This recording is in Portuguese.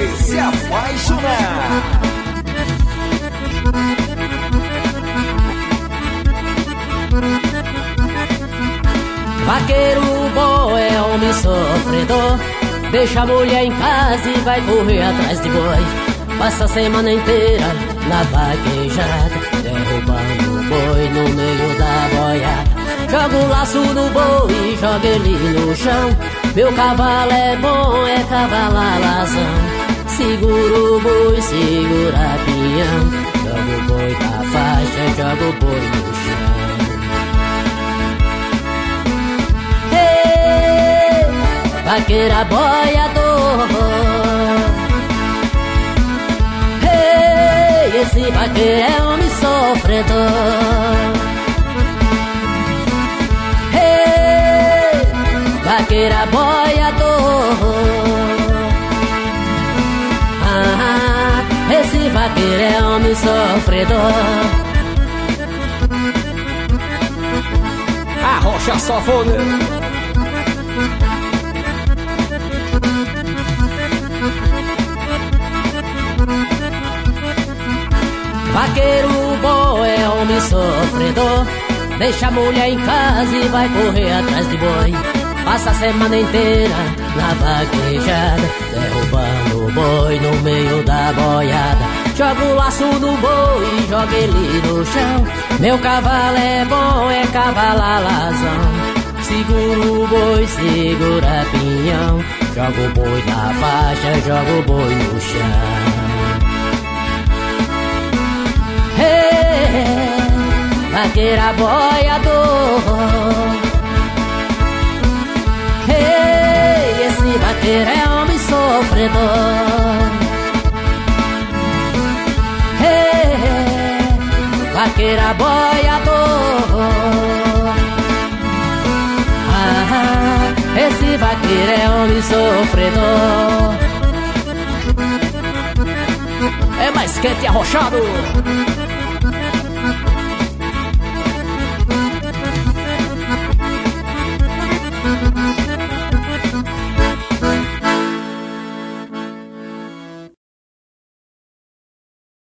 se apaixonar. Vaqueiro bom é homem sofredor, deixa a mulher em casa e vai correr atrás de boi. Passa a semana inteira na vaquejada, derrubando o boi no meio da boiada. Joga o laço no boi e joga ele no chão. Meu cavalo é bom, é cavalalazão. Segura o boi, segura pinhão. Joga o boi da faixa, joga o boi no chão. Ei, vaqueira boiador. Ei, esse vaqueiro é homem sofredor. Vaqueira boiador. Esse vaqueiro é homem sofredor. Arrocha a sanfona. Vaqueiro bom é homem sofredor, deixa a mulher em casa e vai correr atrás de boi. Passa a semana inteira na vaquejada, derrubando o boi no meio da boiada. Joga o laço no boi e joga ele no chão. Meu cavalo é bom, é cavalalazão. Segura o boi, segura pinhão. Joga o boi na faixa, joga o boi no chão. Hey, vaqueira boiador. Ei, esse vaqueiro é homem sofredor. Ei, vaqueira boiador. Esse vaqueiro é homem sofredor. É mais quente e arrochado.